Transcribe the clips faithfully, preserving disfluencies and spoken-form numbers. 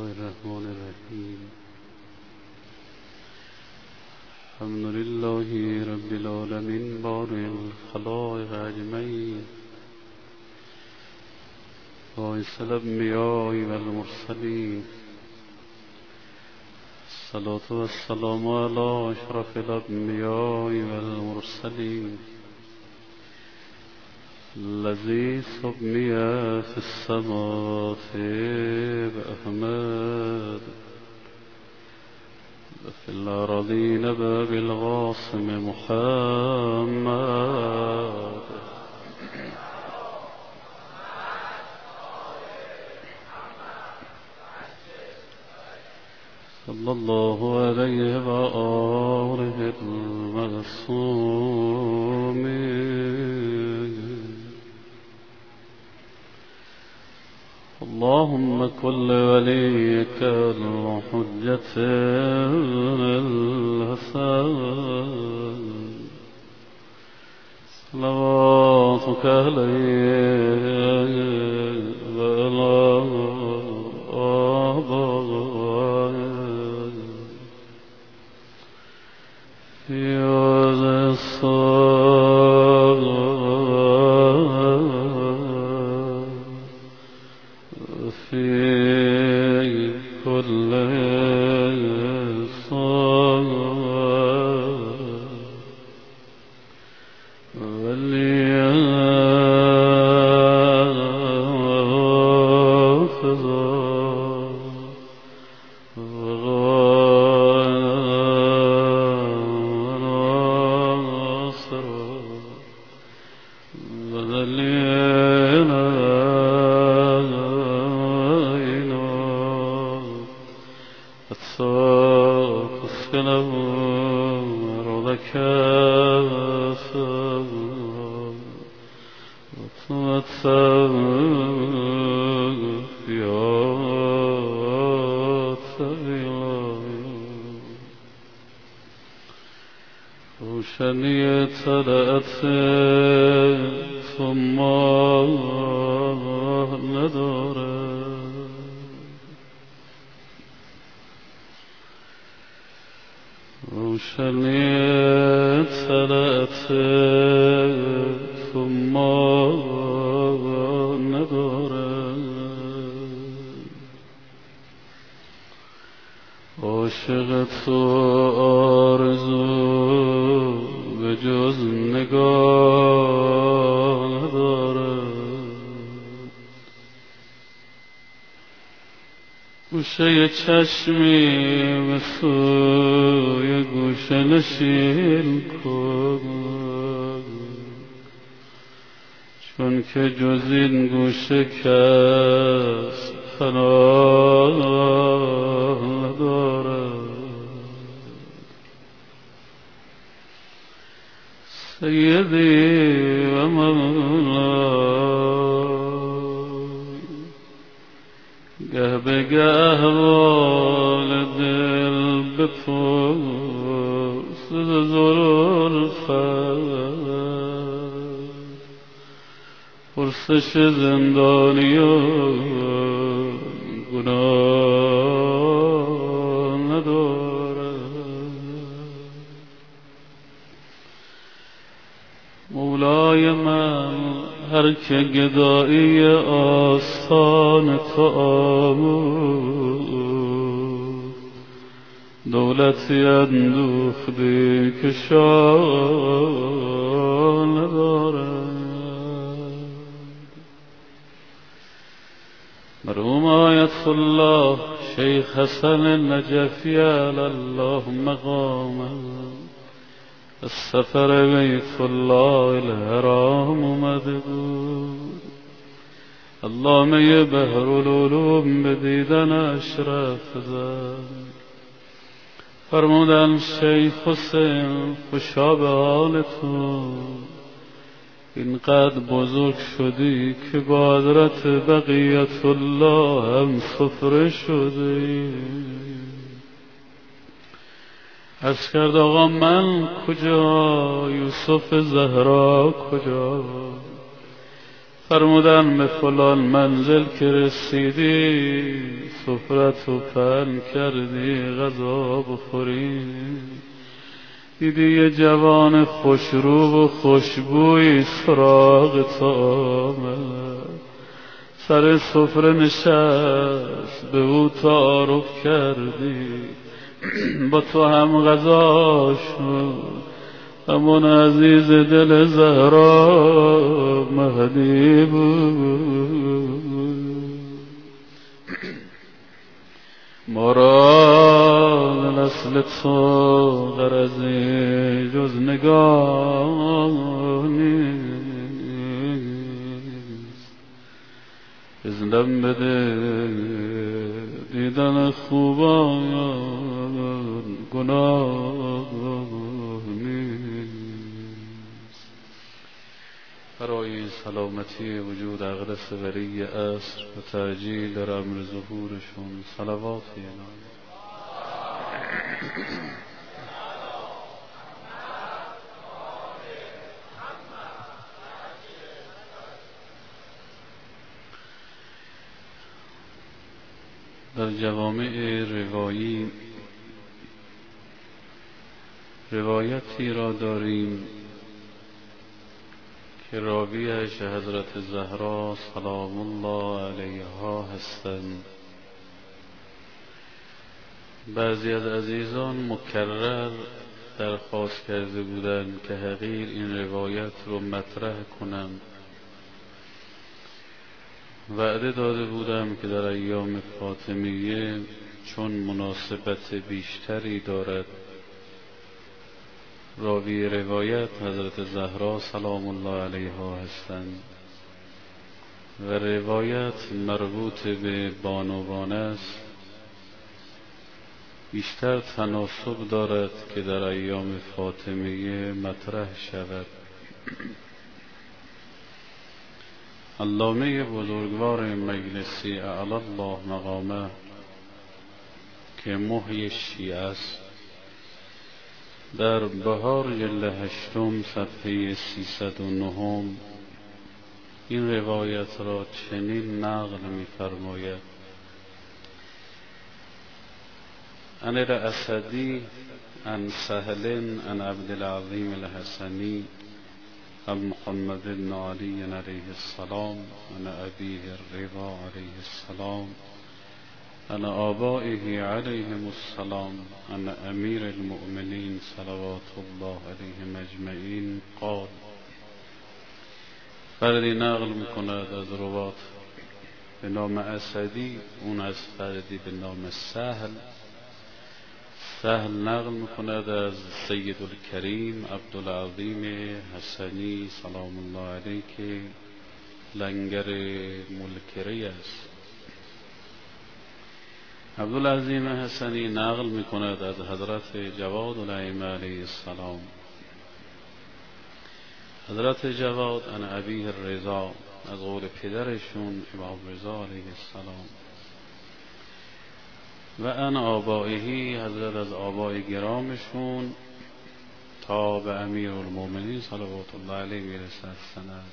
الرحمن الرحیم. الحمد لله رب العالمین بارئ الخلائق اجمعین، باعث الانبیاء والمرسلین. الصلاة والسلام علی اشرف الانبیاء والمرسلین، الذي سمي في السماوات بأحمد وفي الأرضين بالقاسم محمد. صلى الله عليه وآله المعصومين. اللهم كل وليك الحجة الحسن صلواتك عليه وعلى آبائه في هذا في كل صلاة وليحفظ وناصر وذلينا فاسقنه أرضك وتمتع فيها سبيلا. روشنی طلعت ثم نداره، روشنی طلعت ثم نداره. عاشق تو آرزو به جز نگاه نداره، گوشه چشمی به سوی گوشه نشین کن، چون که جز این گوشه کس پناه نداره. سیدی و مولای، گه به گه احوال دل بپرس ز زلفت، پرسش زندانیان گناه نداره. مولای من هر که گدایی آستان تو آموخت، دولتی اندوختی که شاه نداره. مرحوم آیت الله شیخ حسن نجفی علی الله مقامه از سفر بیت الله الحرام اومده بود. علامه بحرالعلوم به دیدنش رفت زد، فرمودن شیخ حسین خوشا به حالتون، اینقدر بزرگ شدی که با حضرت بقیت الله هم سفره شدی. عرض کرد آقا من کجا، یوسف زهرا کجا؟ فرمودن به فلان منزل که رسیدی سفرتو پهن کردی غذا بخوری، دیدی یه جوان خوشرو و خوشبوی سراغ تو آمد، سر سفره نشست به او تعارف کردی، با تو هم غذا شد همون عزیز دل زهرا مهدی بود. ما را نسل تو غرضی جز نگاه نیست، ازدم بده دیدن خوبان گناه نیست. برای این سلامتی وجود اقدس ولی عصر و تعجیل در امر ظهورشون صلوات الهی. در جوامع روایی روایتی را داریم که راویش حضرت زهرا سلام الله علیها هستند. بعضی از عزیزان مکرر درخواست کرده بودند که حقیر این روایت رو مطرح کنم. وعده داده بودم که در ایام فاطمیه چون مناسبت بیشتری دارد، راوی روایت حضرت زهرا سلام الله علیها هستند و روایت مربوط به بانوان است، بیشتر تناسب دارد که در ایام فاطمیه مطرح شود. علامه بزرگوار مجلسی اعلی الله مقامه که محی شیعه است، در بهار جلد هشتم صفحه سیصد و نه این روایت را چنین نقل می فرماید: عن الاسدی عن سهل عن عبدالعظیم الحسنی عن محمد بن علی علیه السلام عن ابیه الرضا علیه السلام عن آبائه علیهم السلام عن امیر المؤمنین صلوات الله علیهم اجمعین قال. فردی نقل میکند از روات به نام اسدی، اون از فردی به نام سهل. سهل نقل میکند از سید الکریم عبدالعظیم حسنی سلام الله علیه که لنگر ملکری است. عبدالعظیم حسنی نقل میکند از حضرت جواد الائمه علیه السلام. حضرت جواد عن ابیه الرضا، از قول پدرشون امام رضا علیه السلام. و عن آبائه، حضرت از آبای گرامشون تا به امیر المؤمنین صلوات الله علیه میرسد سند.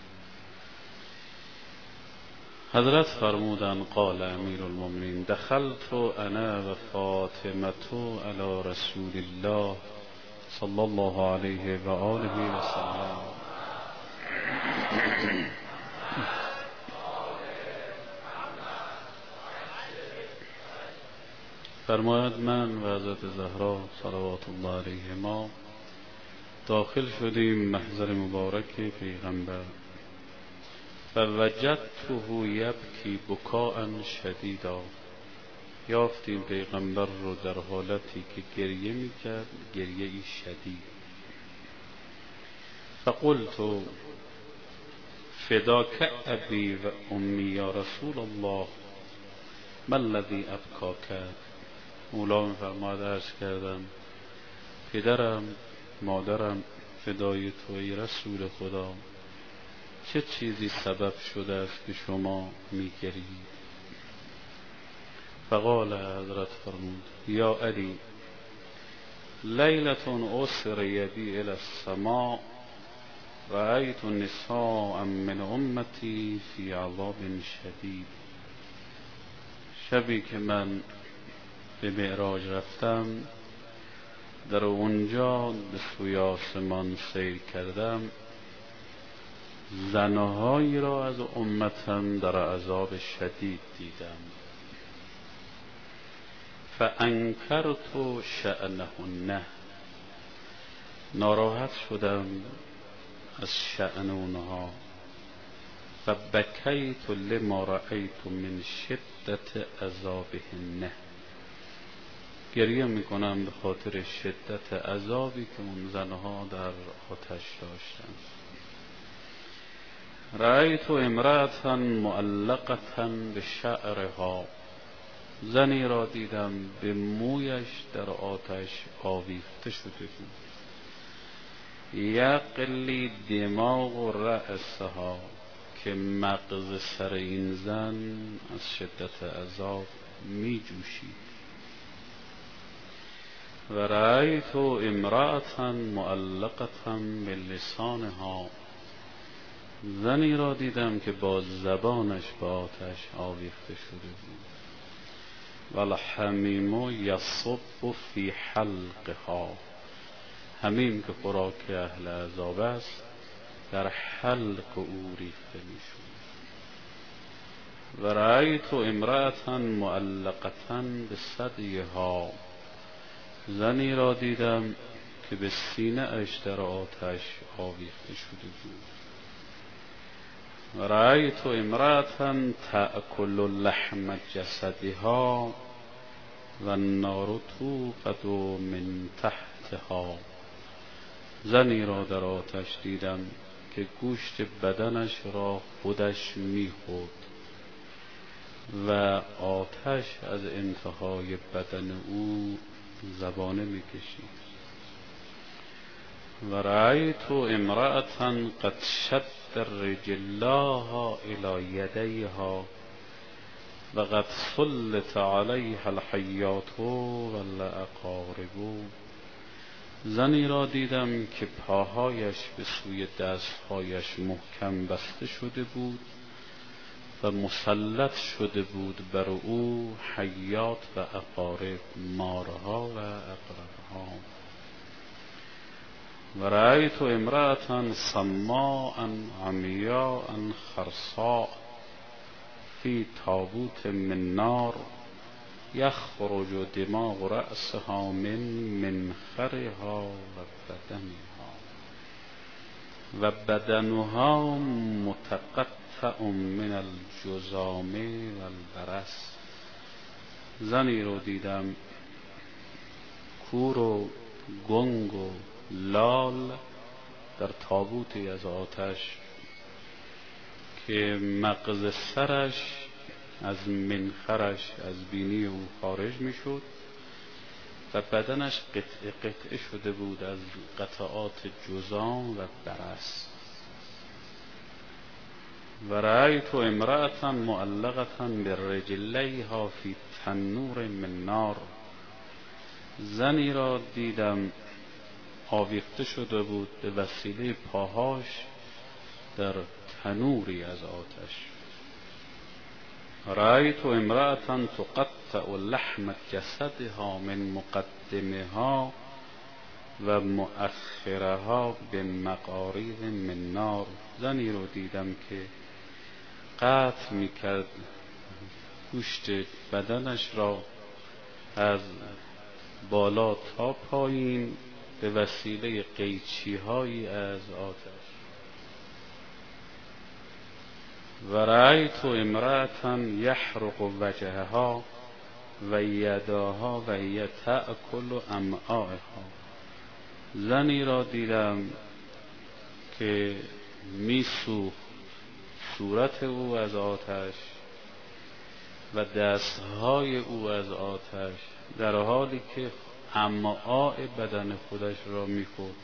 حضرت فرمودن قال امیر المؤمنین دخلت انا و فاطمة علی رسول الله صلی الله علیه و آله و سلم. فرماید من و حضرت زهرا صلوات الله علیهما داخل شدیم محضر مبارک پیغمبر. فوجدته یبکی بکاء شدیدا، یافتیم پیغمبر رو در حالتی که گریه میکرد، گریه ای شدید. فقلت فداک ابی و امی یا رسول الله ما الذی ابکاک. مولا میفرماید عرض کردم پدرم مادرم فدای تو ای رسول خدا، چه چیزی سبب شده است که شما میگرید؟ فقال، حضرت فرمود یا علی لیلة اسری بی الی السماء رأیت نساء من امتی فی عذاب شدید. شبی که من به معراج رفتم، در اونجا به سوی آسمان سیر کردم، زنهایی را از امتم در عذاب شدید دیدم. فانکرت شأنهن، ناراحت شدم از شأن اونها. و بکیت لما رأیت من شدت عذابهن، گریه میکنم به خاطر شدت عذابی که اون زنها در آتش داشتند. رأیت امرأة معلقة بشعرها، زنی را دیدم به مویش در آتش آویخته شده بود. یغلی دماغ رأسها، که مغز سر این زن از شدت عذاب می جوشید. و رأیت امرأة معلقة بلسانها، زنی را دیدم که با زبانش با آتش آویخته شده بود. والحمیم یصب فی حلقها، حمیم که خوراک اهل عذاب است در حلق او ریخته می شود. و رأیت امرأة معلقة بثدیها، زنی را دیدم که به سینه اش در آتش آویخته شده بود. و رأیت امرأة تأکل لحم جسدها و النار توقد من تحتها، زنی را در آتش دیدم که گوشت بدنش را خودش میخورد و آتش از انتهای بدن او زبانه میکشید. و رأیت امرأة قد شد رجلاها الی یدیها و قد سلط علیها الحیات والعقارب، زنی را دیدم که پاهایش به سوی دستهایش محکم بسته شده بود و مسلط شده بود بر او حیات و عقارب، مارها و عقربها. و رأیت امرأة صماء عمیاء خرساء فی تابوت من نار یخرج دماغ رأسها من منخرها و بدنها و بدنها متقطع من الجذام و البرص، زنی رو دیدم کور و گنگ و لال در تابوتی از آتش که مغز سرش از منخرش از بینی او خارج می شد و بدنش قطعه قطعه شده بود از قطعات جذام و برص. و رأیت امرأة معلقة برجلیها فی تنور من نار، زنی را دیدم آویخته شده بود به وسیله پاهاش در تنوری از آتش. رأیت امرأة تقطع لحم جسدها من مقدمها و مؤخرها بمقاریر من نار، زنی رو دیدم که قطع میکرد گوشت بدنش را از بالا تا پایین به وسیله قیچی هایی از آتش. و رأیت امرأة یحرق وجهها و یداها و هی تأکل امعاءها، زنی را دیدم که میسوخت صورت او از آتش و دستهای او از آتش، در حالی که امعاء بدن خودش را میخورد.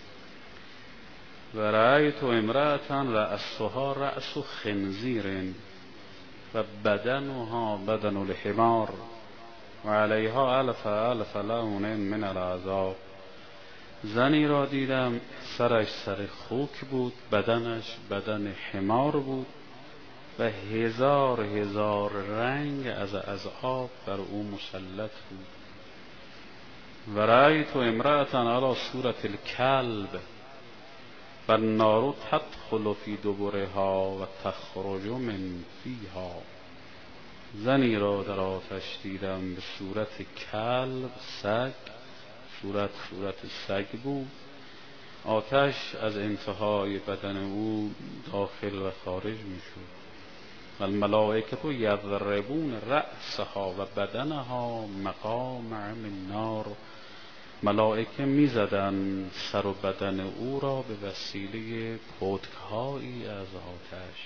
و رأیت امرأة رأسها رأس خنزیر و بدنها بدن الحمار و علیها الف الف لون من العذاب، زنی را دیدم سرش سر خوک بود، بدنش بدن حمار بود و هزار هزار رنگ از از آب بر او مسلط بود. و رأیت امرأة علی صورت الکلب و النار تدخل فی دبرها و تخرج من فیها. زنی را در آتش دیدم به صورت کلب، سگ، صورت صورت سگ بود. آتش از انتهای بدن او داخل و خارج می شد. و الملائکه یضربون رأسها و بدنها مقامع من نار. ملائکه می زدن سر و بدن او را به وسیله پتکهایی از آتش.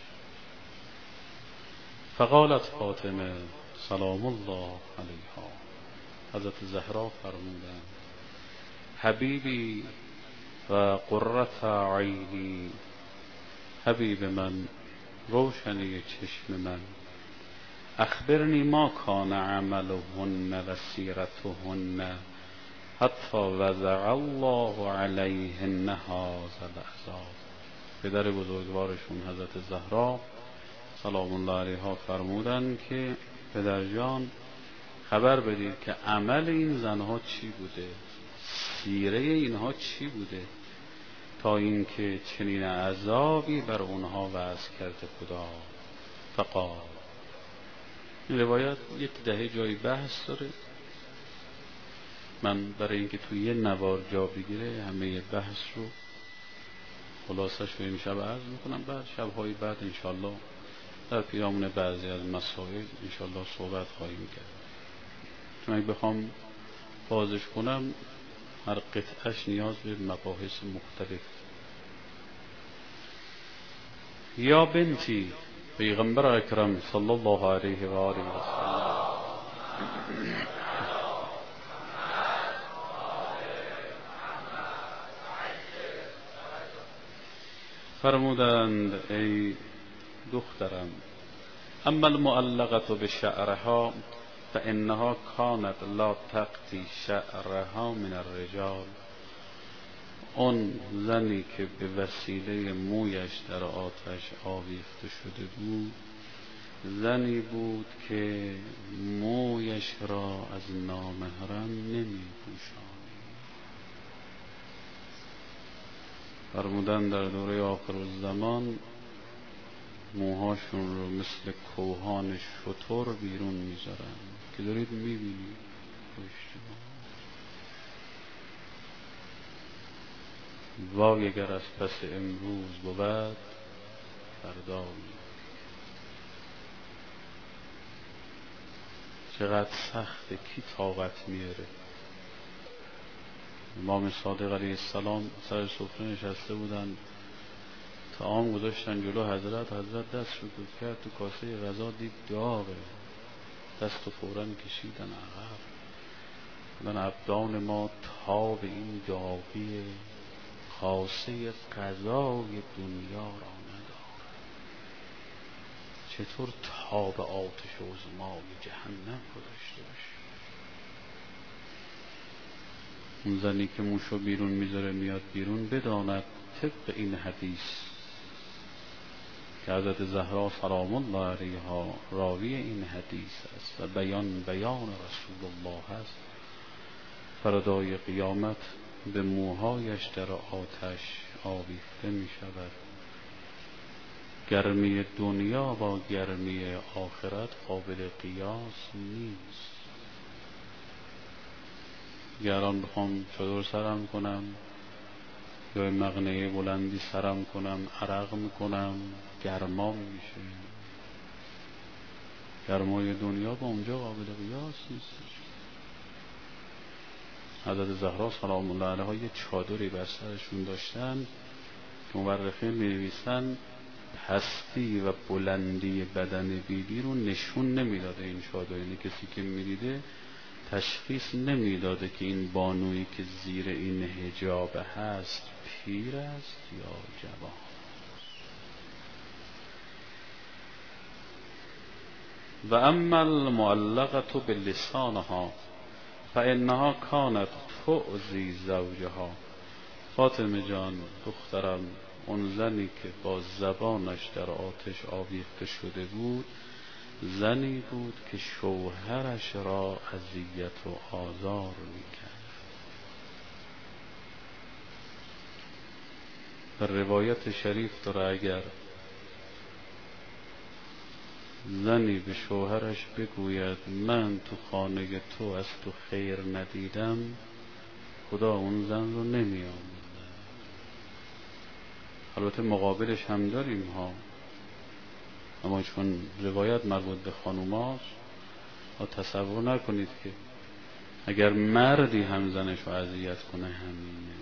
فقالت فاطمه سلام الله علیها، حضرت زهرا فرمودند حبیبی و قرة عینی، حبیب من، روشنی چشم من، اخبرنی ما کان عملهن و سیرتهن حتی وضع الله علیهن هذا العذاب. پدر بزرگوارشون حضرت زهرا سلام الله علیها فرمودند که پدر جان خبر بدید که عمل این زنها چی بوده، سیره اینها چی بوده تا اینکه چنین عذابی بر اونها وضع کرده خدا. فقال، این روایت یک دهه جای بحث داره، من برای اینکه توی یه نوار جا بگیره همه بحث رو خلاصش رو این شب عرض میکنم، بعد شبهای بعد انشالله در پیرامون بعضی از مسائل انشالله صحبت خواهیم کرد. چون اگه بخوام بازش کنم هر قطعش نیاز به مباحث مختلف. یا بنتی، پیغمبر اکرم صلی الله علیه و آله و سلم فرمودند ای دخترم، اما المعلقة بشعرها فانها کانت لا تقطی شعرها من الرجال. اون زنی که به وسیله مویش در آتش آویخته شده بود، زنی بود که مویش را از نامحرم نمی پوشاند. فرمودن در دوره آخر الزمان موهاشون رو مثل کوهان شتر بیرون میذارن که دارید میبینید پشت ما. وای اگر از پس امروز بود فردا. چقدر سخته، کی طاقت میاره. امام صادق علیه السلام سر سفره نشسته بودن، طعام گذاشتن جلو حضرت، حضرت دست رو دود کرد تو کاسه غذا، دید داغه، دست رو فوراً کشیدن عقب. من ابدان ما تاب این داغی کاسه غذای دنیا را ندارد، چطور تاب آتش عظمای جهنم گذاشته باشه. اون زنی که موشو بیرون میذاره میاد بیرون بداند طبق این حدیث که حضرت زهرا سلام الله علیها راوی این حدیث است و بیان بیان رسول الله است، فردای قیامت به موهایش در آتش آویخته می شود. گرمی دنیا با گرمی آخرت قابل قیاس نیست. گران بخوام چادر سرم کنم یا مقنعه بلندی سرم کنم عرق میکنم، گرما میشه. گرمای دنیا با اونجا قابل قیاس نیست. حضرت زهرا سلام الله علیها یه چادری بر سرشون داشتن که مورخین می‌نویسن پستی و بلندی بدن بیبی رو نشون نمیداده این چادر، یعنی کسی که می‌دیده تشخیص نمیداده که این بانویی که زیر این حجاب هست پیر است یا جوان. و اما المعلقة بلسانها فانها کانت تؤذی زوجها. فاطمه جان دخترم، اون زنی که با زبانش در آتش آویخته شده بود، زنی بود که شوهرش را اذیت و آزار میکرد. در روایت شریف داره اگر زنی به شوهرش بگوید من تو خانه تو از تو خیر ندیدم، خدا اون زن رو نمی آموزه. البته مقابلش هم داریم ها، اما چون روایت مربوط به خانوماست، ها تصور نکنید که اگر مردی هم زنش رو اذیت کنه همینه.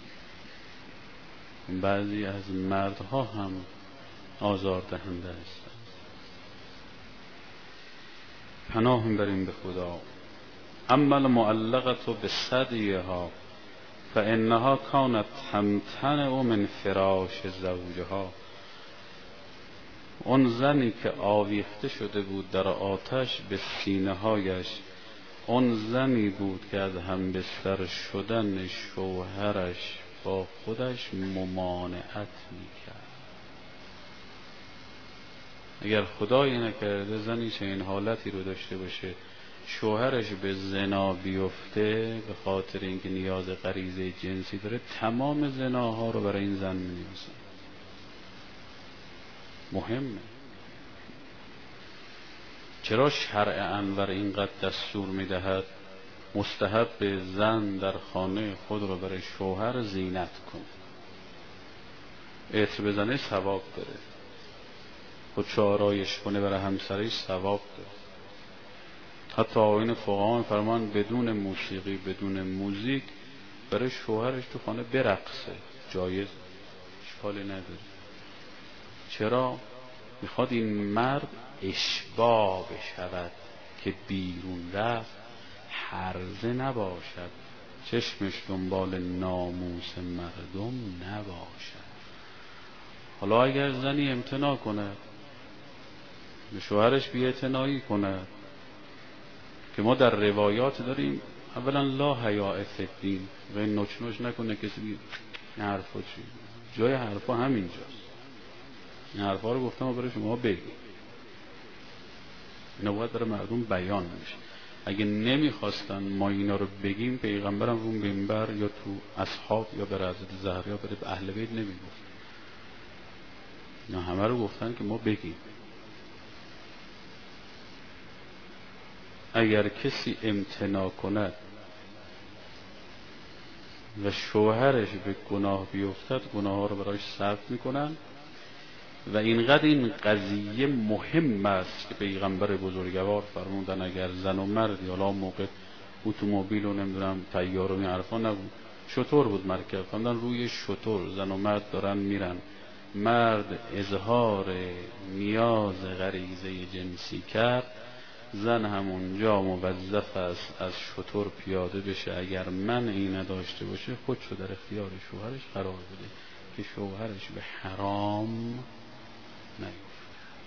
بعضی از مردها هم آزار دهنده هستند. پناه بریم به خدا. اما المعلقة بثدیها فانها کانت تمتنع من فراش زوجها. اون زنی که آویخته شده بود در آتش به سینه هایش، اون زنی بود که از هم بستر شدن شوهرش با خودش ممانعت میکرد. اگر خدایی نکرده زنی چه این حالتی رو داشته باشه شوهرش به زنا بیفته به خاطر اینکه نیاز غریزه جنسی داره، تمام زناها رو برای این زن می‌نویسن. مهمه. چرا شرع انور اینقدر دستور میدهد مستحب به زن در خانه خود رو برای شوهر زینت کنه؟ عطر بزنه ثواب داره، خودشو آرایش کنه برای همسرش ثواب داره. حتی آیین فقها فرمان بدون موسیقی بدون موزیک برای شوهرش تو خانه برقصه، جایز، اشکالی نداره. چرا؟ میخواد این مرد اشباع بشود که بیرون رفت هرزه نباشد، چشمش دنبال ناموس مردم نباشد. حالا اگر زنی امتناع کند به شوهرش بی‌اعتنایی کند، که ما در روایات داریم اولا لا حیاء فی الدین، و این نوچ نوچ نکنه کسی این حرفا چی، جای حرفا همینجاست. این حرفا رو گفتم و برای شما بگیم، اینا باید برای مردم بیان میشه. اگه نمیخواستن ما اینا رو بگیم پیغمبرم رو منبر یا تو اصحاب یا به حضرت زهرا یا به اهل بیت نمیگفت. اینا همه رو گفتن که ما بگیم. اگر کسی امتناع کند و شوهرش به گناه بیفتد، گناه ها رو برایش ثبت میکنن و اینقدر این قضیه مهم است که پیغمبر بزرگوار فرمودن اگر زن و مردی، حالا موقع اتومبیل و نمیدونم طیاره و این حرفا نبود، شتر بود مرکب، فرمودن روی شتر زن و مرد دارن میرن، مرد اظهار نیاز غریزه جنسی کرد، زن همونجا موظف است از شتر پیاده بشه، اگر من این نداشته باشه خودشو در اختیار شوهرش قرار بده که شوهرش به حرام نیفته.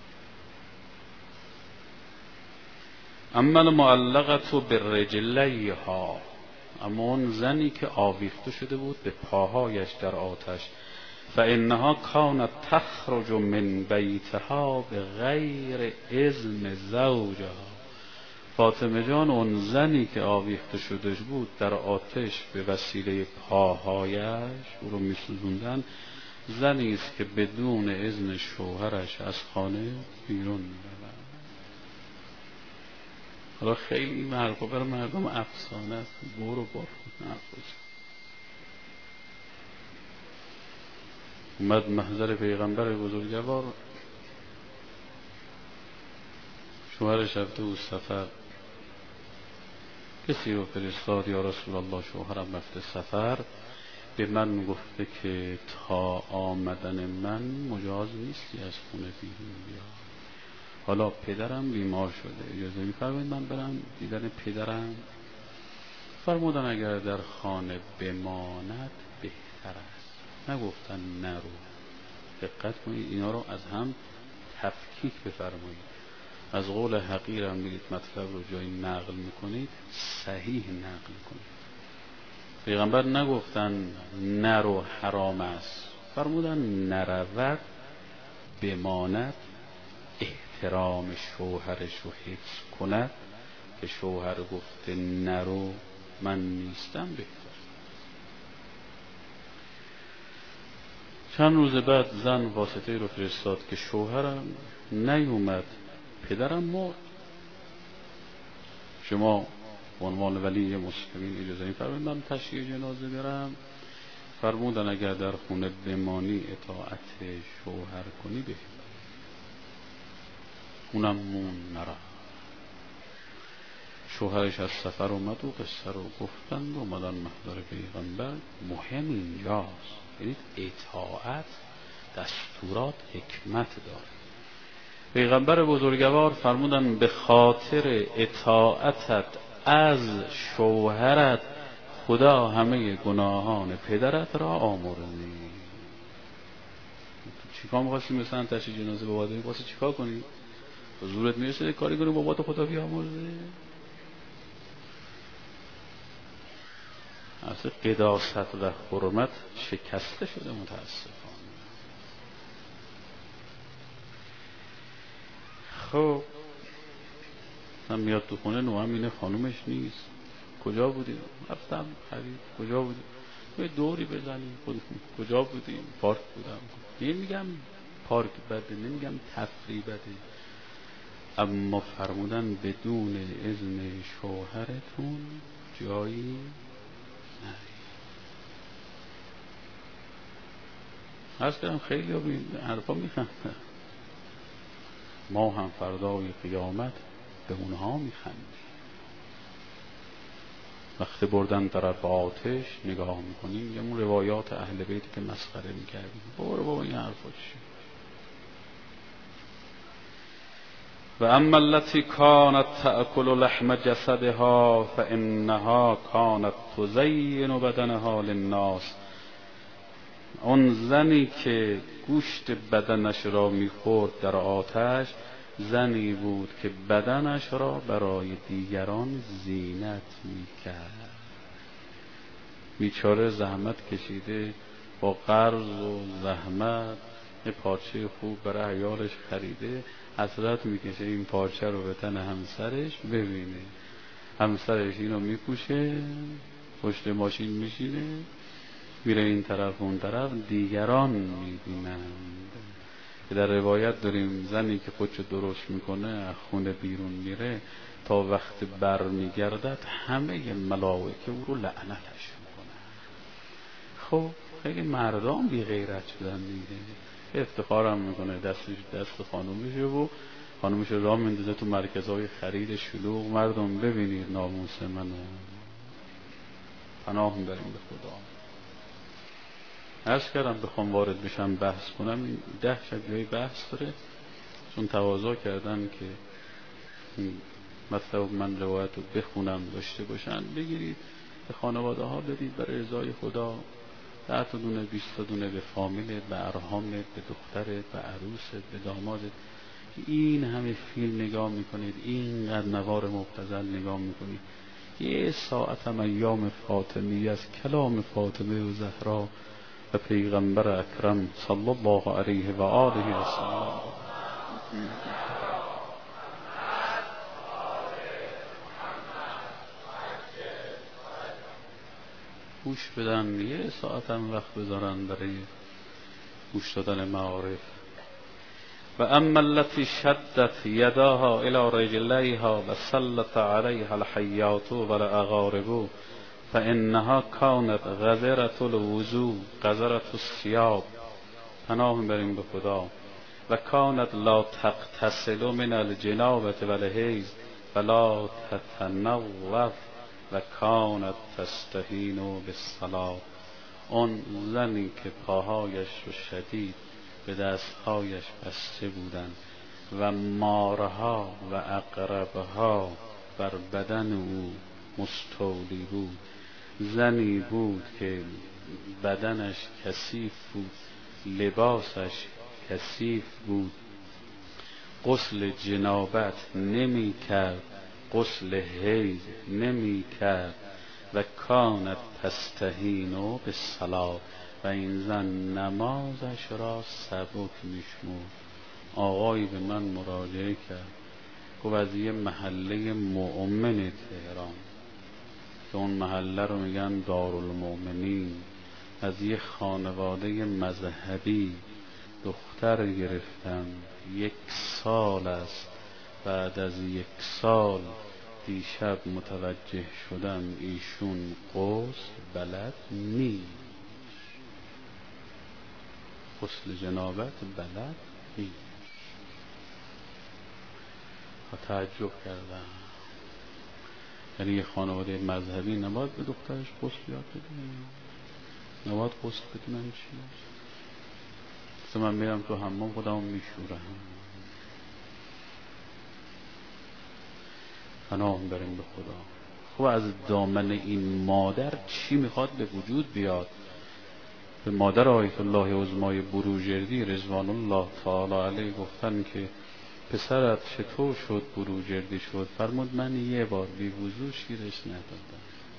اما المعلقة برجلیها، اما اون زنی که آویخته شده بود به پاهایش در آتش، فانها کانت تخرج من بیتها بغیر اذن زوجها. فاطمه جان اون زنی که آویخته شده بود در آتش به وسیله پاهایش او رو میسوزوندن، زنی است که بدون اذن شوهرش از خانه بیرون میرود. حالا خیلی این حرفا برای مردم افسانه است، برو بار نخوش. اومد محضر پیغمبر بزرگوار، شوهرش رفته بود سفر، کسی رو فرستاد یا رسول الله شوهرم رفته سفر، به من گفته که تا آمدن من مجاز نیستی از خونه بیرون بیا. حالا پدرم بیمار شده، اجازه می‌فرمایید من برم دیدن پدرم؟ فرمودن اگر در خانه بماند بهتر است، نگفتن نرو. دقت کنید اینا رو از هم تفکیک بفرمایید. از قول حقیرم میگید مطلب رو جایی نقل میکنید صحیح نقل کنید. پیغمبر نگفتن نرو حرام است، فرمودن نرود بماند احترام شوهرش رو حفظ کند که شوهر گفته نرو من نیستم بهتر. چند روز بعد زن واسطه رو فرستاد که شوهرم نیومد، پدرم مرد، شما به عنوان ولی مسلمین اجازه می‌فرمایید من تشییع جنازه برم؟ فرمودن اگر در خونه بمانی اطاعت شوهر کنی بهتر. اونم مون نرفت. شوهرش از سفر اومد و قصه رو گفتند و اومدن محضر پیغمبر. مهم اینجاست، یعنی اطاعت دستورات حکمت داره. پیغمبر بزرگوار فرمودن به خاطر اطاعتت از شوهرت خدا همه گناهان پدرت را آمرزی. چیکار می‌خواستی مثلا تشییع جنازه بابات واسه چیکار کنی؟ حضورت میرسه کاری کنی بابات خدا بیامرزه؟ اصلا قداست و حرمت شکسته شده متاسفانه. خب من میاد تو خونه نوام اینه خانومش نیست. کجا بودیم؟ رفتم خرید. کجا بودیم؟ یه دوری بزنیم. کجا بودیم؟ پارک بودم. نمیگم پارک بده، نمیگم تفریح بده، اما فرمودن بدون اذن شوهرتون جایی نری. عرض کردم خیلی ها این حرفا میخندن، ما هم فردای قیامت به اونها میخندیم. وقتی بردن طرف آتش نگاه میکنیم یه اون روایات اهل بیتی که مسخره میکردیم، برو بابا این حرفا چیه. و اما التي كانت تأكل لحم جسدها فإنها كانت تزين بدنها للناس. اون زنی که گوشت بدنش را میخورد در آتش، زنی بود که بدنش را برای دیگران زینت میکرد. بیچاره زحمت کشیده، با قرض و زحمت یه پارچه خوب برای عیالش خریده، حسرت میکشه این پارچه رو به تن همسرش ببینه. همسرش اینو میپوشه، پشت ماشین میشینه، میره این طرف اون طرف، دیگران میبینند. که در روایت داریم زنی که خودشو درست میکنه از خونه بیرون میره تا وقت بر میگردد همه ملائکه او رو لعنتش میکنه. خب خیلی مردان بی غیرت شدن دیگه. افتخارم میکنه دستش دست خانومشه و خانومش راه میندازه تو مرکزهای خرید شلوغ. مردم ببینید ناموس منو، پناه میبریم به خدا. عرض کردم بخوام وارد بشم بحث کنم این ده شبیه بحث داره، چون تواضع کردن که مطلب من روایت رو بخونم داشته باشن، بگیرید به خانواده ها بدید برای رضای خدا. ده تا دونه بیست تا دونه به فامیلت، به ارحامت، به دخترت، به عروست، به دامادت. این همه فیلم نگاه میکنید، اینقدر نوار مبتذل نگاه میکنید، یه ساعت هم ایام فاطمی از کلام فاطمه و زهرا و پیغمبر اکرم صلی الله علیه و آله و سلم گوش بدن، یه ساعت هم وقت بذارن برای گوش دادن معارف. و اما التي شدت یداها الى رجلیها و سلط علیها الحیات و الاغارب فانها كانت غزرة الوضوء غزرة الثياب. پناه میبریم به خدا. و كانت لا تغتسل من الجنابة والحیض ولا تتنظف و كانت تستهین بالصلاة. اون زنی که پاهایش رو شدید به دستهایش بسته بودن و مارها و عقربها بر بدن او مستولی بود، زنی بود که بدنش کثیف بود، لباسش کثیف بود، غسل جنابت نمی کرد، غسل حیض نمی کرد و کانت تستهینو به صلاة و این زن نمازش را سبک میشمرد. آقایی به من مراجعه کرد، گفت از یه محله مؤمن تهران که اون محله رو میگن دارالمؤمنین، از یه خانواده مذهبی دختر گرفتم، یک سال است. بعد از یک سال دیشب متوجه شدم ایشون غسل بلد نیست، غسل جنابت بلد نیست. تعجب کردم، یعنی یه خانواده مذهبی نباید به دخترش غسل یاد بده؟ نباید غسل بدونم چی؟ مثل من میرم تو حمام خودمو میشورم. پناه بریم به خدا. خب از دامن این مادر چی میخواد به وجود بیاد؟ به مادر آیت الله عظمای بروجردی رضوان الله تعالی علیه گفتن که پسرت چطور شد بروجردی شد؟ فرمود من یه بار بی وضو شیرش ندادم،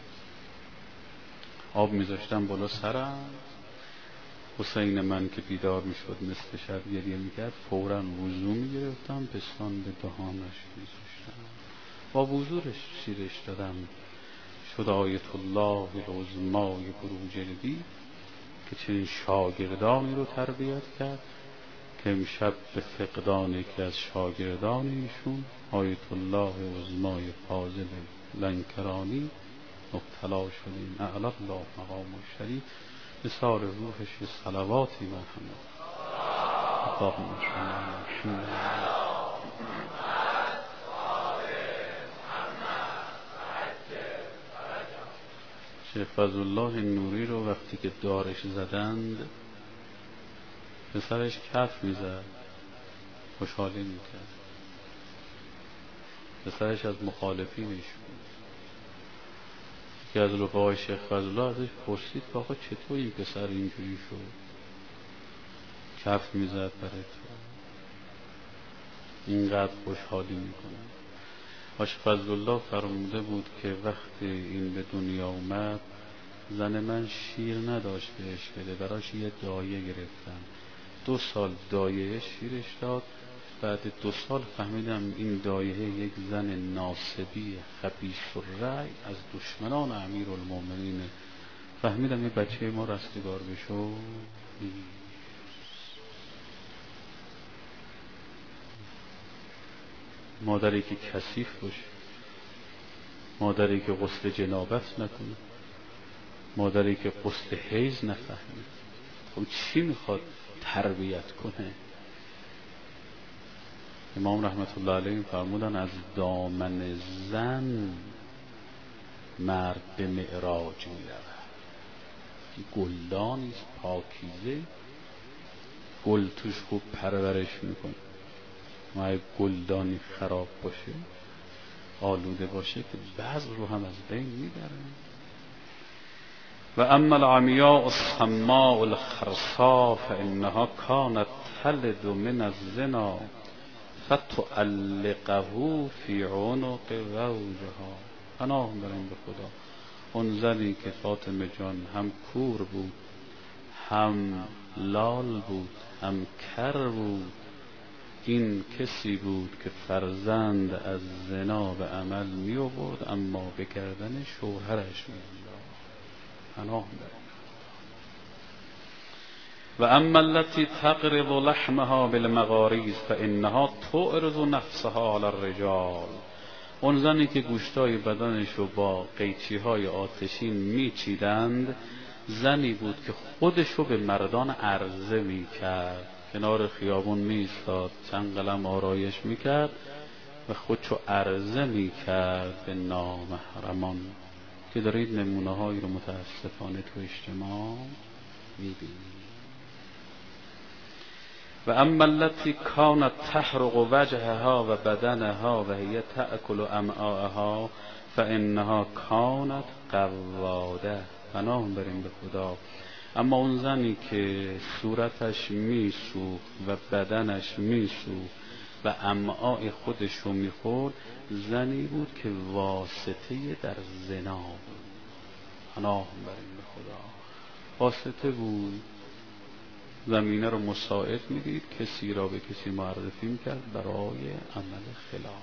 آب میذاشتم بالا سرم، حسین من که بیدار میشد مثل شب گریه میکرد، فوراً وضو میگرفتم، پستان به دهانش میذاشتم، با وضوش شیرش دادم. شد آیت الله العظمای بروجردی که چنین شاگردانی رو تربیت کرد که امشب به فقدان یکی از شاگردان ایشون آیت الله عظمای فاضل لنکرانی مبتلا شدیم. اعلی الله مقام الشریف مثال روحش صلواتی مرحمت. اللهم صل علی محمد. شیخ فضل الله نوری رو وقتی که دارش زدند پسرش کف میزد، خوشحالی میکرد. پسرش از مخالفینش بود. که از رفقای شیخ فضل الله ازش پرسید که آقا چطور این پسر اینجوری شد؟ کف میزد برای تو، اینقدر خوشحالی میکنه. شیخ فضل الله فرموده بود که وقتی این به دنیا اومد زن من شیر نداشت بهش بده، براش یه دایه گرفتم، دو سال دایه شیرش داد. بعد دو سال فهمیدم این دایه یک زن ناصبی خبیث الرأی از دشمنان امیرالمومنین. فهمیدم این بچه ما رستگار بشو. مادری که کثیف باشه، مادری که غسل جنابت نکنه، مادری که غسل حیض نفهمه، خب چی میخواد تربیت کنه؟ امام رحمت الله علیه فرمودن از دامن زن مرد به معراج میرود. گلدانیست پاکیزه، گل توش خوب پرورش میکنه. ما اگه گلدانی خراب باشه، آلوده باشه، که بعض رو هم از بین میبره. و اما العمیاء الصماء الخرساء فانها کانت تلد من الزنا فتعلقه فی عنق زوجها. پناه بریم به خدا. اون زنی که فاطمه جان هم کور بود، هم لال بود، هم کر بود، این کسی بود که فرزند از زنا به عمل می آورد اما به گردن شوهرش می انداخت. پناه بریم. و اما التي تقرض لحمها بالمغاریز فانها تعرض نفسها على الرجال. اون زنی که گوشتای بدنش رو با قیچی های آتشین میچیدند، زنی بود که خودش رو به مردان عرضه میکرد، کنار خیابون میستاد، چند قلم آرایش میکرد و خودشو عرضه میکرد به نامحرمان، که دارید نمونه هایی رو متاسفانه تو اجتماع میبینید. و اما التي كانت تحرق وجهها و بدنها و هي تأكل امعاءها فانها كانت قواده. پناه بریم به خدا. اما اون زنی که صورتش میسوخت و بدنش میسوخت و امعای خودش رو میخورد، زنی بود که واسطه در زنا بود. پناه بریم به خدا. واسطه بود، زمینه رو مساعد میدید، کسی را به کسی معرفی میکرد برای عمل خلاف.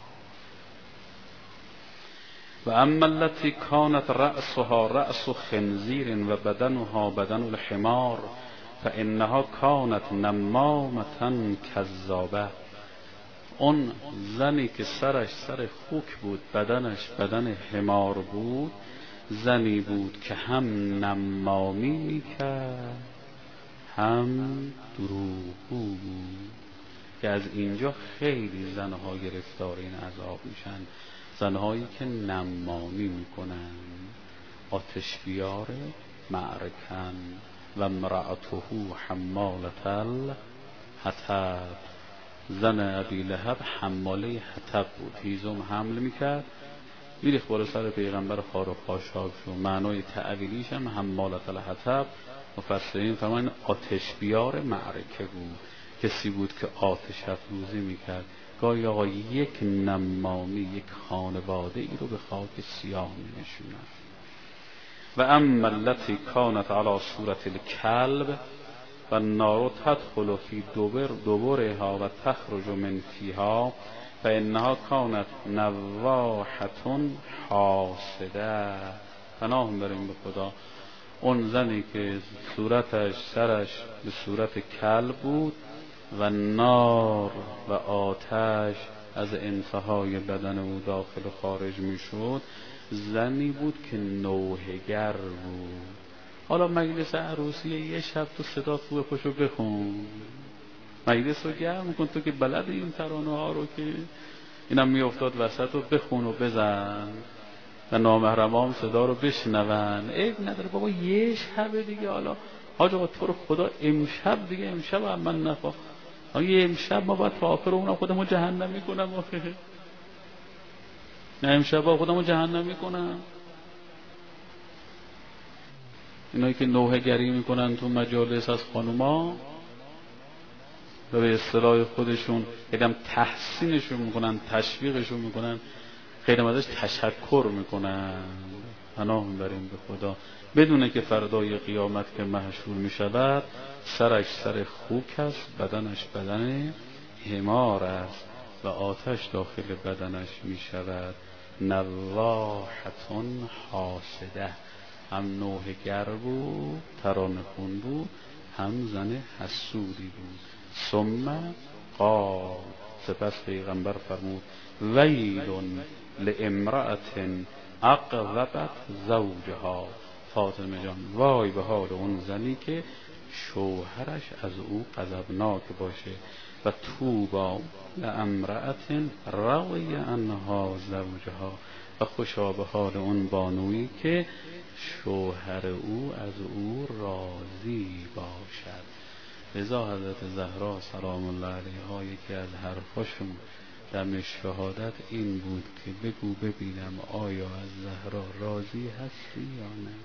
و اما التي كانت رأسها رأس خنزیر و بدنها بدن الحمار فانها كانت نمامة کذابه. اون زنی که سرش سر خوک بود، بدنش بدن حمار بود، زنی بود که هم نمامی میکرد هم دروغگو بود. که از اینجا خیلی زنها گرفتار این عذاب میشن، زنهایی که نمامی میکنن. آتش بیار معرکن و امرأته حمالة الحطب. زن ابی لهب حماله حطب بود، هیزم حمل میکرد میریخت بالا سر پیغمبر خار و خاشاک شد. معنای تعویلیش هم حمالة الحطب، مفسرین فرمان آتش بیار معرکه بود، کسی بود که آتش افروزی میکرد. گاهی آقا یک نمامی یک خانواده ای رو به خاک سیاه می‌نشوند. و اما التي كانت على صورت الكلب و النار تدخل فی دبر دبرها و تخرج من فیها فانها كانت نواحة حاسده. پناه بریم به خدا. اون زنی که صورتش سرش به صورت کلب بود و نار و آتش از انتهای بدن او داخل و خارج می شد، زنی بود که نوحه‌گر بود. حالا مجلس عروسی یه شب تو صدا خوبه پشو بخون، مجلس رو گرم کن، تو که بلد این ترانه ها رو که اینم می افتاد وسط و بخون و بزن و نامحرمام صدا رو بشنون. عیب نداره بابا، یه شب دیگه. حالا حاج آقا تو رو خدا امشب دیگه، امشب هم من نخواه، یه امشب ما باید تا آخر اونم خودمو جهنم میکنم آخه. نه امشب با خودمو جهنم میکنم. اینایی که نوحه گری میکنن تو مجالس از خانوما و به اصطلاح خودشون یکم تحسینشون میکنن، تشویقشون میکنن، خیلی ازش تشکر میکنن. پناه میبریم به خدا. بدونه که فردای قیامت که محشور میشود، سرش سر خوک است، بدنش بدن حمار است و آتش داخل بدنش میشود. نواحة حاسده. هم نوحه‌گر بود، ترانه خون بود، هم زن حسودی بود. ثم قال، سپس پیغمبر فرمود ویل لامرأة اغضبت زوجها. فاطمه جان، وای به حال اون زنی که شوهرش از او غضبناک باشه. و طوبی لامرأة رضی عنها زوجها. و خوشا به حال اون بانویی که شوهر او از او راضی باشد. لذا حضرت زهرا سلام الله علیها یکی از حرفاشون دم شهادت این بود که بگو ببینم آیا از زهرا راضی هستی یا نه.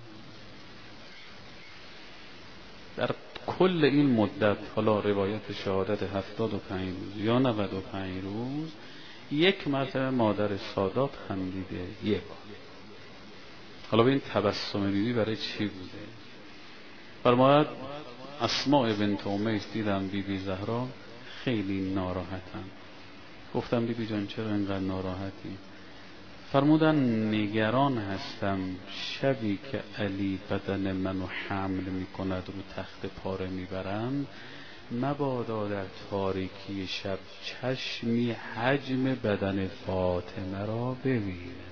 در کل این مدت، حالا روایت شهادت هفتاد و پنج روز یا نود و پنج روز، یک مرتبه مادر سادات خندیده، یک بار. حالا به این تبسم بیبی برای چی بوده؟ فرماید اسماء بنت امیس دیدم بیبی زهرا خیلی ناراحتم. گفتم بیبی جان چرا اینقدر ناراحتی؟ فرمودن نگران هستم شبی که علی بدن منو حمل میکند رو تخت پاره میبرند، مبادا در تاریکی شب چشمی حجم بدن فاطمه را ببینه.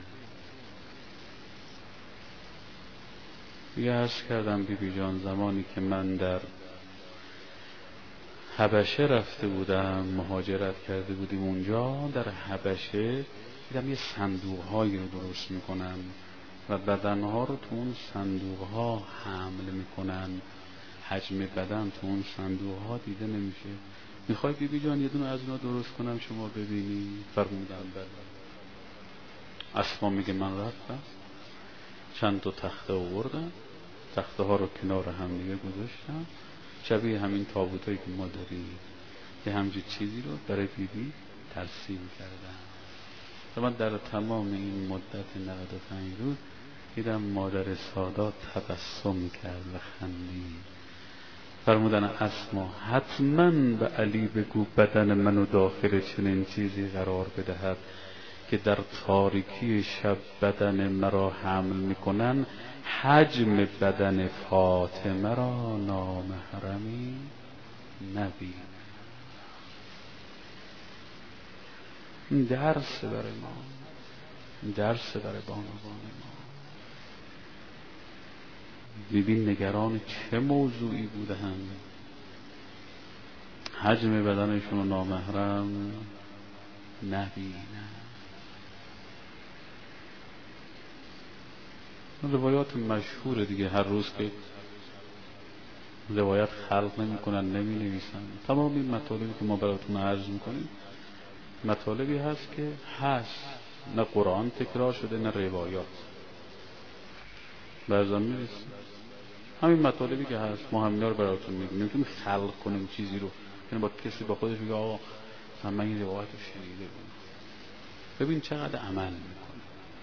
یه عرض کردم بیبی جان زمانی که من در حبشه رفته بودم، مهاجرت کرده بودیم اونجا، در حبشه دیدم یه صندوق هایی رو درست میکنن و بدنها رو تو اون صندوق ها حمل میکنن. حجم بدن تو اون صندوق ها دیده نمیشه. میخوای بیبی جان یه دونه از اونا درست کنم شما ببینی؟ فرمودم بله. اسما میگه من رفتم چند تا تخته آوردم، تخته ها رو کنار هم دیگه گذاشتم، شبیه همین تابوتایی که ما داریم، یه همچین چیزی رو برای بیبی ترسیم کردم. من در تمام این مدت نود و پنج روز دیدم مادر سادات تبسم کرد و خندید. فرمودن اسما حتما به علی بگو بدن منو داخل چنین چیزی قرار بدهد که در تاریکی شب بدن مرا حمل میکنن، حجم بدن فاطمه را نامحرمی نبین. این درس برای ما، این درس برای بانوان ما. ببین نگران چه موضوعی بودند، حجم بدنشون رو نامحرم نبینن. روایات مشهور دیگه، هر روز که روایت خلق نمی کنن نمی نویسن. تمام این مطالبی که ما براتون عرض میکنیم مطالبی هست که هست، نه قرآن تکرار شده نه روایات. بعضا میرسیم همین مطالبی که هست ما همینا رو براتون میگیم. نمیتونیم خلق کنیم چیزی رو، یعنی با کسی با خودش بگه آقا من این روایت رو شنیده بودم. ببین چقدر عمل میکنه،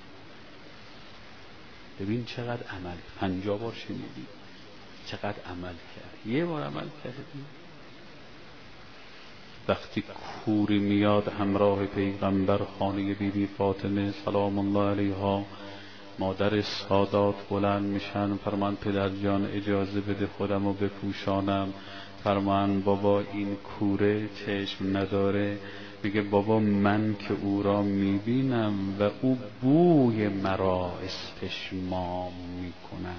ببین چقدر عمل. پنجاه بار شنیدی چقدر عمل کرد، یه بار عمل کردی. وقتی کوری میاد همراه پیغمبر خانه بی بی فاطمه سلام الله علیها، مادر سادات بلند میشن، فرمان پدر جان اجازه بده خودم رو بپوشانم. فرمان بابا این کوره چشم نداره. میگه بابا من که او را میبینم و او بوی مرا استشمام میکنه،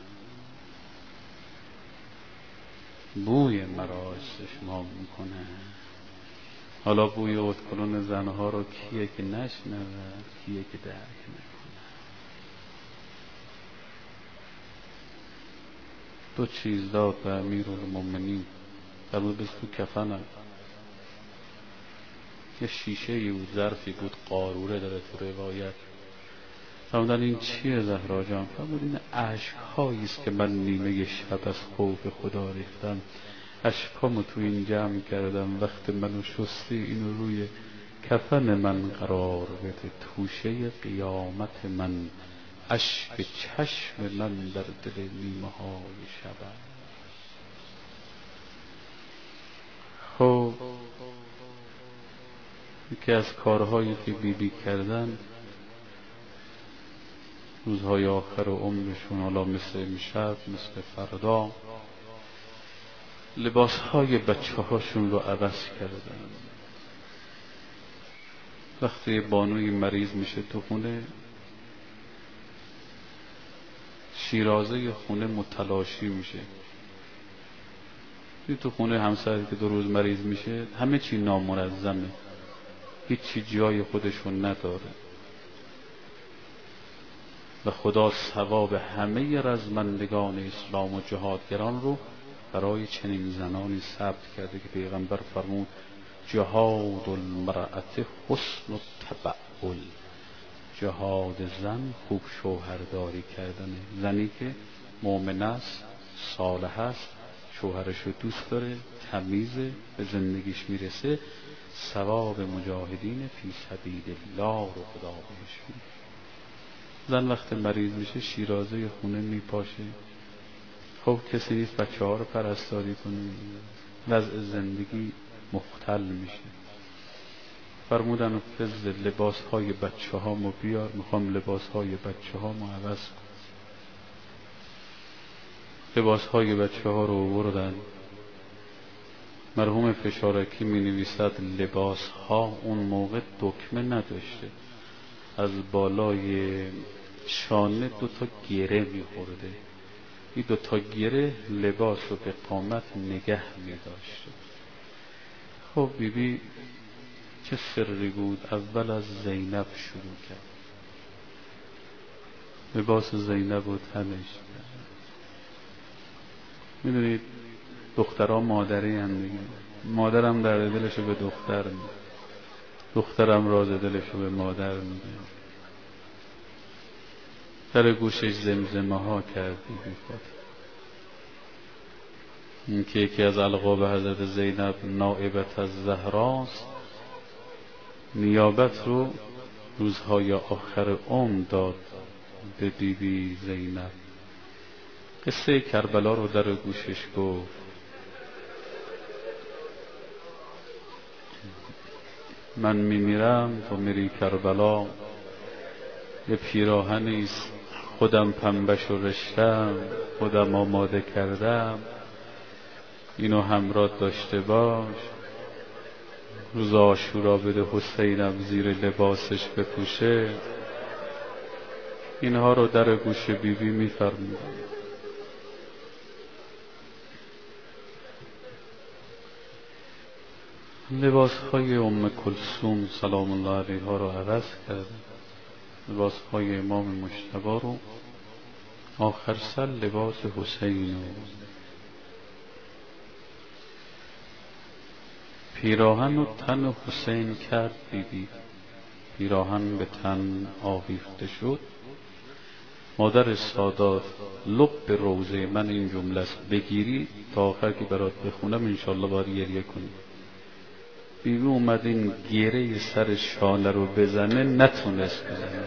بوی مرا استشمام میکنه. حالا بوی ادکلون زنها رو کیه که نشنوه، کیه که درک نکنه. دو چیز داد به امیرالمومنین، در بود بس تو کفنم یه شیشه ای بود، ظرفی بود، قاروره داره تو روایت. فرمودن این چیه زهرا جان؟ فرمود این اشک‌هاییست که من نیمه شب از خوف خدا ریختم، اشکامو تو این جمع کردم، وقت منو شستی اینو روی کفن من قرار بده، توشه قیامت من اشک چشم من در دل نیمه های شب. خب یکی از کارهایی که بی بی کردن روزهای آخر عمرشون، حالا مثل امشب مثل فردا، لباسهای بچه هاشون رو عوض کردن. وقتی بانوی مریض میشه تو خونه، شیرازه خونه متلاشی میشه. تو خونه همسری که دو روز مریض میشه همه چی نامنظمه، هیچی جای خودشون نداره و خدا ثواب همه رزمندگان اسلام و جهادگران رو برای چنین زنانی ثبت کرده که پیغمبر فرمود جهاد المرأة حسن التبعل، جهاد زن خوب شوهرداری کردنه. زنی که مؤمن است، صالح است، شوهرش رو دوست داره، تمیزه، به زندگیش میرسه، ثواب مجاهدین فی سبیل الله رو خدا بهش میده. زن وقت مریض میشه شیرازه خونه میپاشه، خب کسی نیست بچه ها رو پرستاری کنه، وضع زندگی مختل میشه. فرمودن فضل لباس های بچه ها مو بیار، میخوام لباس های بچه ها مو عوض کن. لباس های بچه ها رو بردن. مرحوم فشارکی می نویسد لباس ها اون موقع دکمه نداشته، از بالای شانه دو تا گره می خورده. این دو تا گره لباس رو به قامت نگه می داشته. خب بی بی چه سری بود؟ اول از زینب شروع کرد، لباس زینب رو تنش کرد. میدونید دخترها مادری هم دیگه، مادرم در دلشو به دختر میده، دخترم راز دلشو به مادر میده. در گوشش زمزمه ها کردی بیفت. این که یکی از القاب حضرت زینب نائبت از زهراست، نیابت رو روزهای آخر عمر داد به بی بی زینب. قصه کربلا رو در گوشش گفت. من میمیرم تو میری کربلا، یه پیراهنیست خودم پنبش و رشتم، خودم آماده کردم، اینو همراه داشته باش، روز عاشورا بده حسینم زیر لباسش بپوشه. اینها رو در گوش بی بی میفرمود. لباسهای ام کلثوم سلام الله علیها رو عوض کرد، لباسهای امام مجتبی رو آخر سر لباس حسین رو، پیراهن رو تن حسین کرد بی بی. پیراهن به تن آویخته شد. مادر سادات لب به روزه من این جمله است، بگیری تا آخر که برات بخونم انشالله باید گریه کنی. بی بی اومد این گیره سر شانه رو بزنه، نتونست بزنه.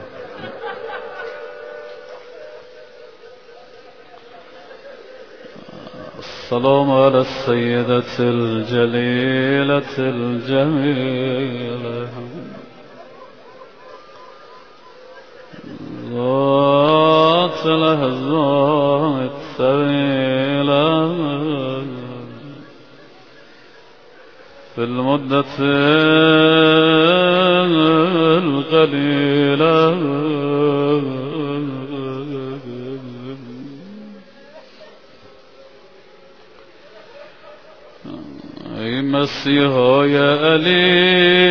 السلام علی السیدة الجلیلة الجمیلة ذات الأحزان الطويلة في المدة القليلة ای مسیحای علی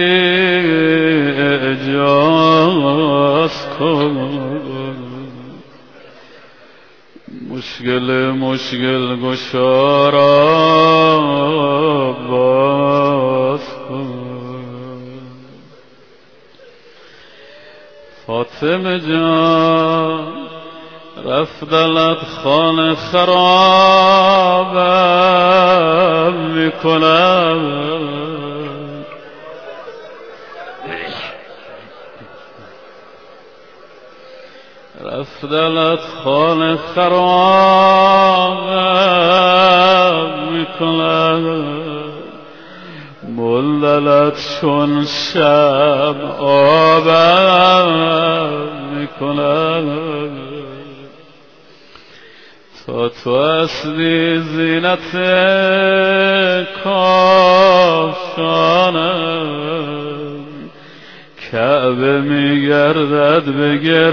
اعجاز کن، مشکل مشکل گشا را باز کن. فاطمه جان رفتلت خانه خرابم میکنم، رفتلت خانه خرابم میکنم، ملدلت چون شب آبم میکنم. تا تو اصلی زینت کاشانم، کعبه میگردد به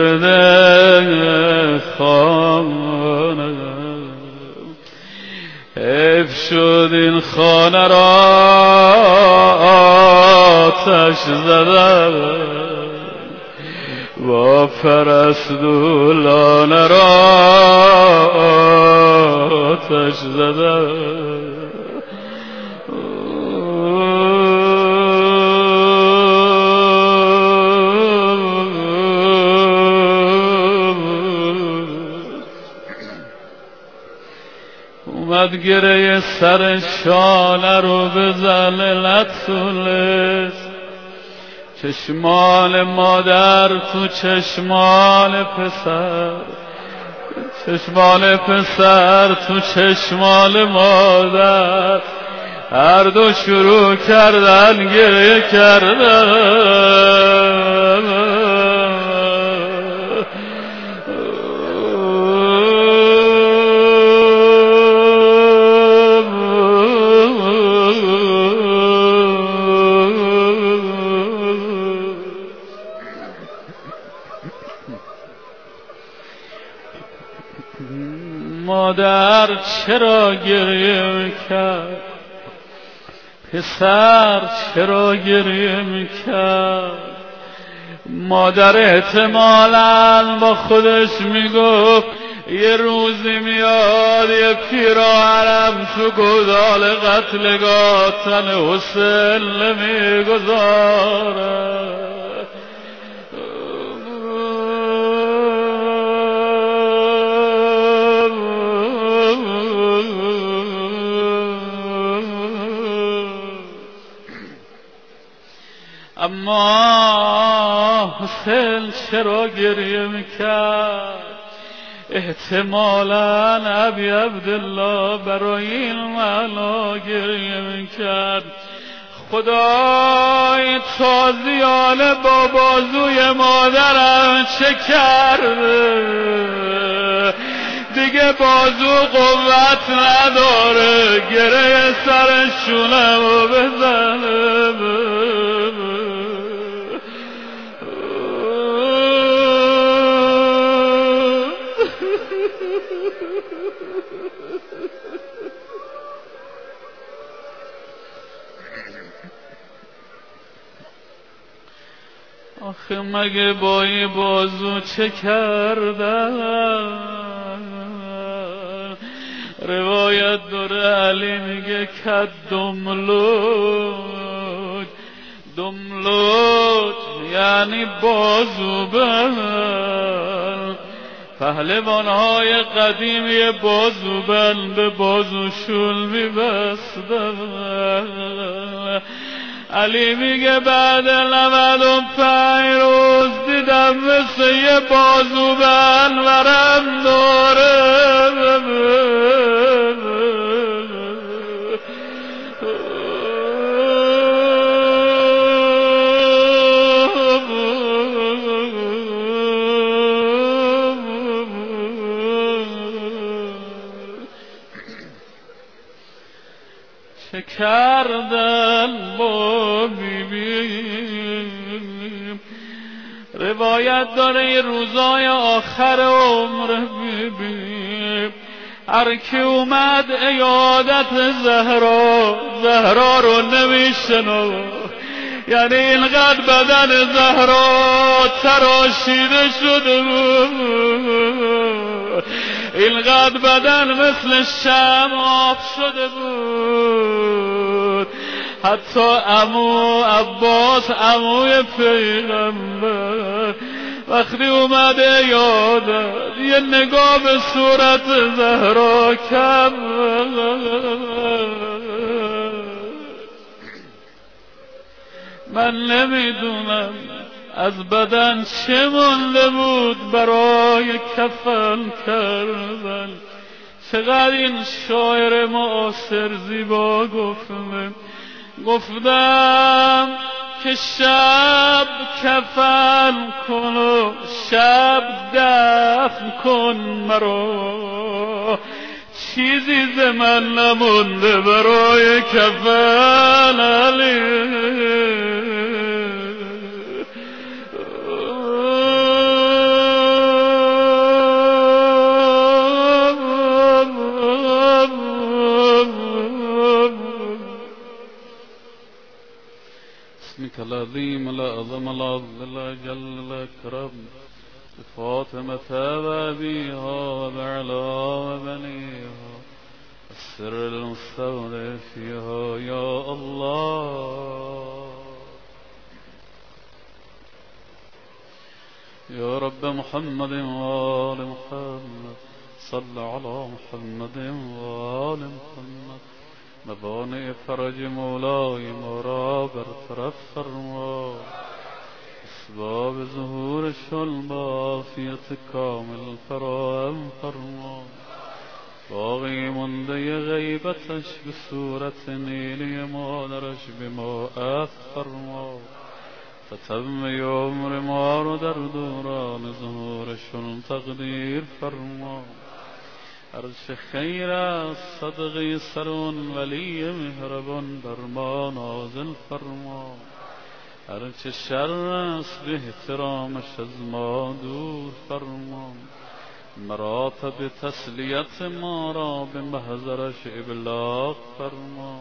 گرده خانم. حیف شد این خانه را آتش زدم، با پرستولان را آتش زدم. اومد گره سر شانه رو بزنه لطولش، چشمان مادر تو چشمان پسر، چشمان پسر تو چشمان مادر، هر دو شروع کردن گریه کردن. مادر چرا گریه میکرد، پسر چرا گریه میکرد؟ مادر احتمالاً با خودش میگفت یه روزی میاد یه پیراهنم تو گودال قتلگاه تن حسین نمیگذاره. اما حسین چرا گریه میکرد؟ احتمالاً ابی عبدالله برای این معنا گریه میکرد خدای تازیانه با بازوی مادرم چه کرده؟ دیگه بازو قوت نداره گره سر شونمو بزنه. آخه مگه با این بازو چه کردن؟ روایت داره علی میگه کد دملوج، دملوج یعنی بازو بند. پهلوانهای قدیمی بازو بند به بازوشون میبستن. علی میگه بعد نود و پنج روز دیدم مثل یه بازو بند ورم داره. چه کردن با بی بی؟ روایت داره یه روزای آخر عمر بی بی هر کی اومد عیادت زهرا، زهرا رو نمیشنو، یعنی اینقدر بدن زهرا تراشیده شده بود، اینقدر بدن مثل شمع شده بود. حتی عمو عباس عموی پیغمبر وقتی اومده یادم یه نگاه به صورت زهرا کم. من نمیدونم از بدن چه مونده بود برای کفن کردن. چقدر این شاعر معاصر زیبا گفتم، گفتم که شب کفن کن و شب دفن کن مرا، چیزی ز من نمونده برای کفن علی. اسمك العظيم الأعظم الأفضل الأجل الأكرم بفاطمة وأبيها وبعلها وبنيها السر المستودع فيها يا الله. يا رب محمد وآل محمد صل على محمد وآل محمد. مبانع فرج مولای ما را برطرف فرما، اسباب ظهورشان با عافیت کامل فراهم فرما، باقی مانده غیبتش به صورت نیلی مادرش به ما عفو فرما. فتم عمر ما را در دوران ظهورشان تقدیر فرما. هرچه خیر است صدقه سرون ولی مهربان بر ما نازل فرما، هرچه شر است به احترامش از ما دور فرما. مراتب تسلیت ما را به محضرش ابلاغ فرما،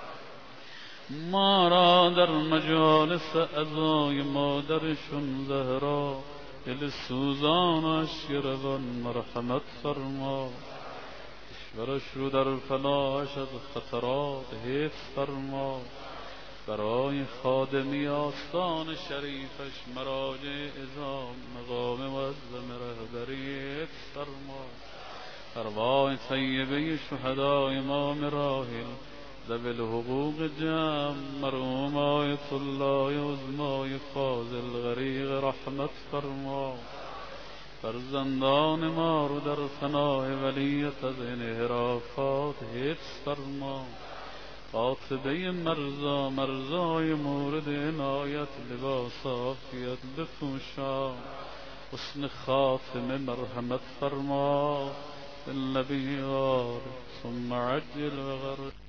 ما را در مجالس عزای مادرشون زهرا دل سوزانش گروان مرحمت فرما. کشورش رو در فلاحش از خطرات حفظ فرما، برای خادمی آستان شریفش مراجع اعظام مقام معظم رهبری حفظ فرما. ارواح طیبه شهدای امام راحل ذوی الحقوق جمع مرحوم آیت الله عظمی فاضل غریق رحمت فرما. فرزندان ما رو در فنای ولیت از انحرافات حفظ فرما. قاطبه مرزا مرزای مورد عنایت لباس عافیت بپوشا. حسن خاتمه مرحمت فرما بالنبی آل ثم عجل وغرق.